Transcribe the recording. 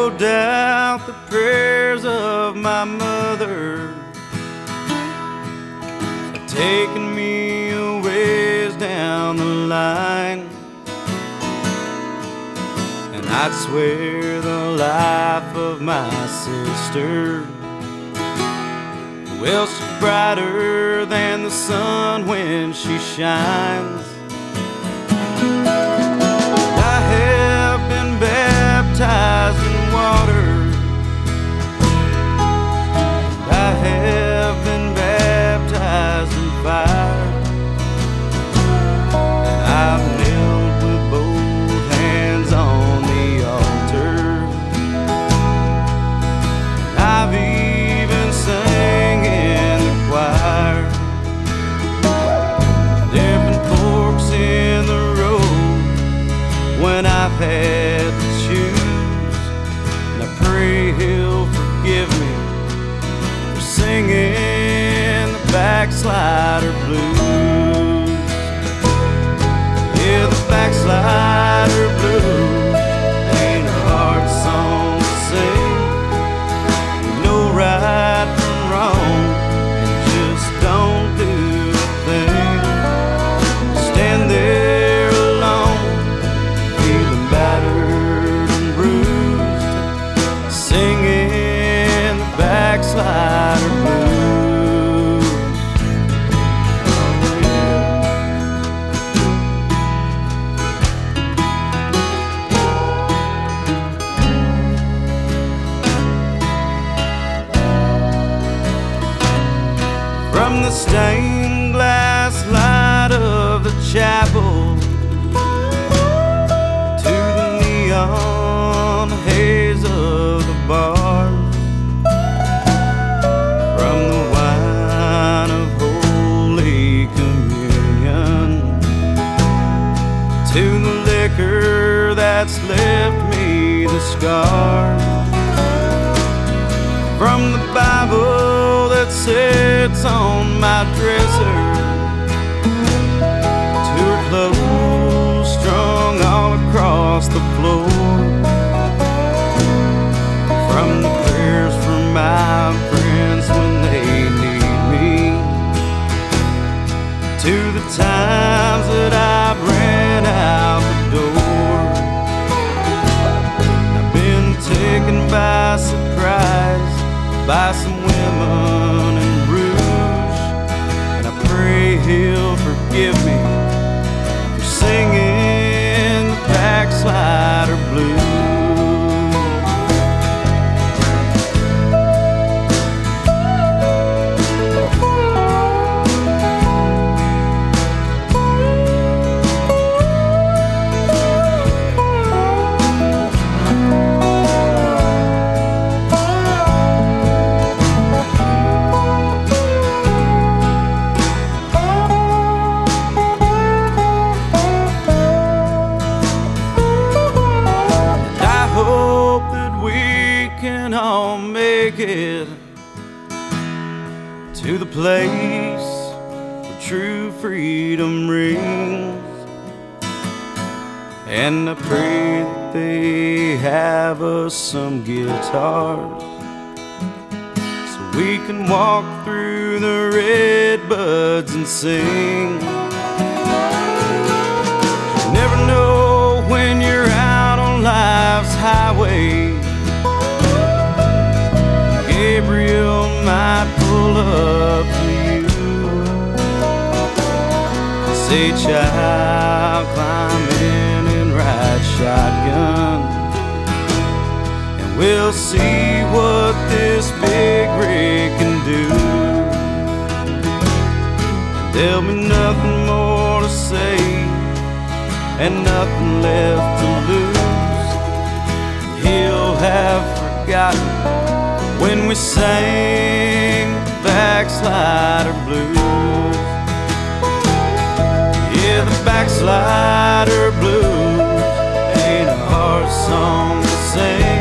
No doubt the prayers of my mother have taken me a ways down the line, and I'd swear the life of my sister, well, she's brighter than the sun when she shines. I have been baptized in water, I have been baptized in fire, and I've knelt with both hands on the altar, and I've even sang in the choir. There've been forks in the road when I've had to choose, and I pray He'll forgive me for singing the backslider blues. Yeah, the backslider blues ain't a hard song to sing. You know right from wrong and just don't do a thing. Stand there alone, feeling battered and bruised, singing the backslider blues. Oh, yeah. From the stained glass light of the chapel to the neon haze of the bars, from the wine of Holy Communion to the liquor that's left me the scars, from the Bible that sits on my dresser to her clothes strung all across the floor, from the prayers for my friends when they need me, to the times that I've ran out the door. I've been taken by surprise by some women in rouge, and I pray He'll forgive me for singing the backslider blues. Can all make it to the place where true freedom rings, and I pray that they have us some guitars so we can walk through the red buds and sing. You never know when you're out on life's highway, Gabriel might pull up to you, say, child, climb in and ride shotgun, and we'll see what this big rig can do. There'll be nothing more to say and nothing left to lose. He'll have forgotten when we sang backslider blues. Yeah, the backslider blues ain't a hard song to sing.